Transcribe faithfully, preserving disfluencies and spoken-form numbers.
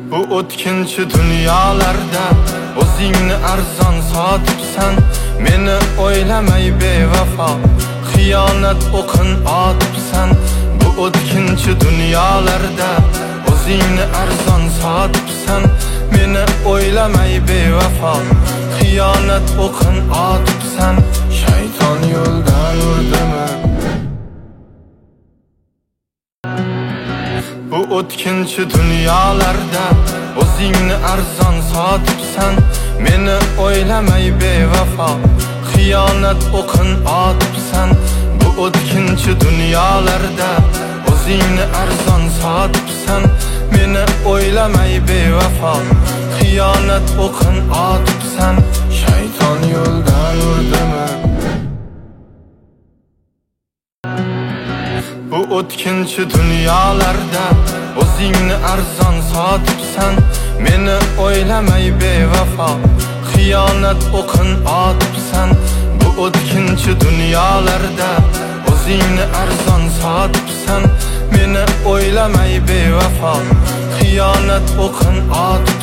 Bu o'tkinchi dunyolarda o'zingni arzon sotibsan, meni o'ylamay bevafo xiyonat o'qin otibsan. Bu o'tkinchi dunyolarda o'zingni arzon sotibsan, meni o'ylamay bevafo xiyonat o'qin otibsan. Shayton yo'ldan urdimi? Bu o'tkinchi dunyolarda o'zingni arzon sotibsan, meni o'ylamay bevafo xiyonat o'qin otibsan. Bu o'tkinchi dunyolarda o'zingni arzon sotibsan, meni o'ylamay bevafo xiyonat o'qin otibsan. Shayton yo'ldan urdimi? Bu o'tkinchi dunyolarda o'zingni arzon sotibsan, meni o'ylamay bevafo xiyonat o'qin otibsan. Bu o'tkinchi dunyolarda o'zingni arzon sotibsan, meni o'ylamay bevafo xiyonat o'qin otibsan.